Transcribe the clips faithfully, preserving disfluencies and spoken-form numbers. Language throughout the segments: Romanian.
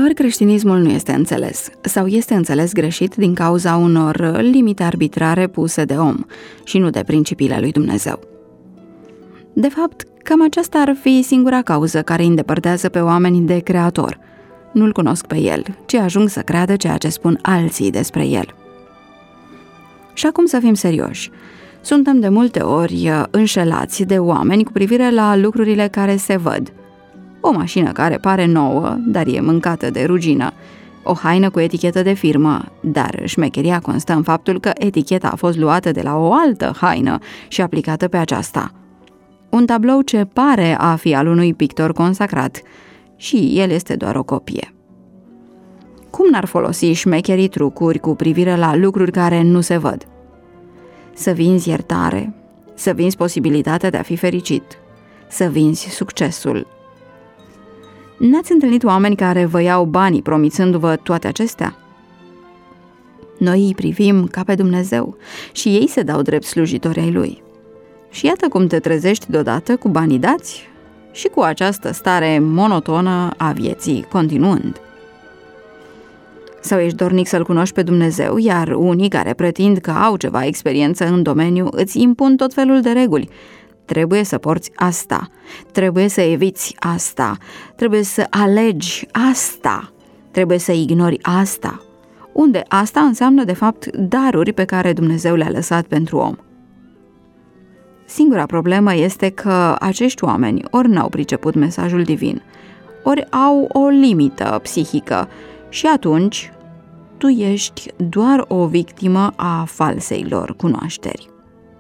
Uneori creștinismul nu este înțeles sau este înțeles greșit din cauza unor limite arbitrare puse de om și nu de principiile lui Dumnezeu. De fapt, cam aceasta ar fi singura cauză care îi îndepărtează pe oameni de Creator. Nu-L cunosc pe El, ci ajung să creadă ceea ce spun alții despre El. Și acum să fim serioși. Suntem de multe ori înșelați de oameni cu privire la lucrurile care se văd. O mașină care pare nouă, dar e mâncată de rugină. O haină cu etichetă de firmă, dar șmecheria constă în faptul că eticheta a fost luată de la o altă haină și aplicată pe aceasta. Un tablou ce pare a fi al unui pictor consacrat și el este doar o copie. Cum n-ar folosi șmecherii trucuri cu privire la lucruri care nu se văd? Să vinzi iertare, să vinzi posibilitatea de a fi fericit, să vinzi succesul. N-ați întâlnit oameni care vă iau banii promițându-vă toate acestea? Noi îi privim ca pe Dumnezeu și ei se dau drept slujitori ai Lui. Și iată cum te trezești deodată cu banii dați și cu această stare monotonă a vieții continuând. Sau ești dornic să-L cunoști pe Dumnezeu, iar unii care pretind că au ceva experiență în domeniu îți impun tot felul de reguli. Trebuie să porți asta, trebuie să eviți asta, trebuie să alegi asta, trebuie să ignori asta, unde asta înseamnă de fapt daruri pe care Dumnezeu le-a lăsat pentru om. Singura problemă este că acești oameni ori n-au priceput mesajul divin, ori au o limită psihică și atunci tu ești doar o victimă a falsei lor cunoașteri.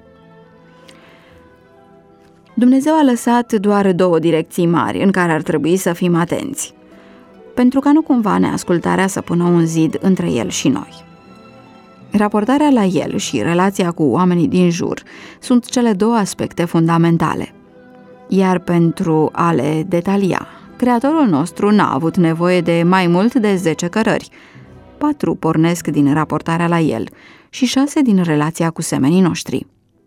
Dumnezeu a lăsat doar două direcții mari în care ar trebui să fim atenți, pentru ca nu cumva neascultarea să pună un zid între El și noi. Raportarea la El și relația cu oamenii din jur sunt cele două aspecte fundamentale. Iar pentru a le detalia, Creatorul nostru n-a avut nevoie de mai mult de zece cărări. Patru pornesc din raportarea la El și șase din relația cu semenii noștri.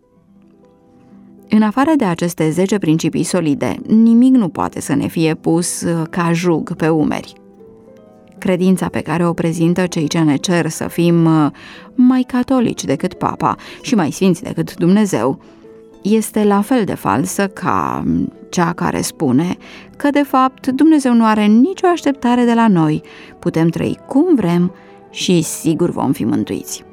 În afară de aceste zece principii solide, nimic nu poate să ne fie pus ca jug pe umeri. Credința pe care o prezintă cei ce ne cer să fim mai catolici decât Papa și mai sfinți decât Dumnezeu este la fel de falsă ca cea care spune că de fapt Dumnezeu nu are nicio așteptare de la noi, putem trăi cum vrem și sigur vom fi mântuiți.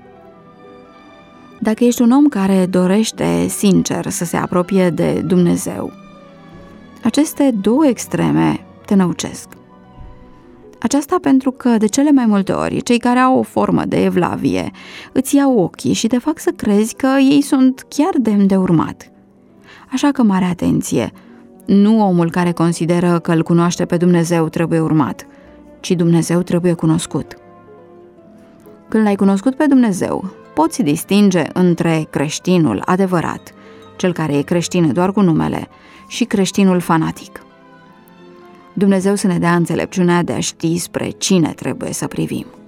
Dacă ești un om care dorește sincer să se apropie de Dumnezeu, aceste două extreme te năucesc. Aceasta pentru că, de cele mai multe ori, cei care au o formă de evlavie îți iau ochii și te fac să crezi că ei sunt chiar demni de urmat. Așa că mare atenție, nu omul care consideră că îl cunoaște pe Dumnezeu trebuie urmat, ci Dumnezeu trebuie cunoscut. Când l-ai cunoscut pe Dumnezeu, poți distinge între creștinul adevărat, cel care e creștin doar cu numele, și creștinul fanatic. Dumnezeu să ne dea înțelepciunea de a ști spre cine trebuie să privim.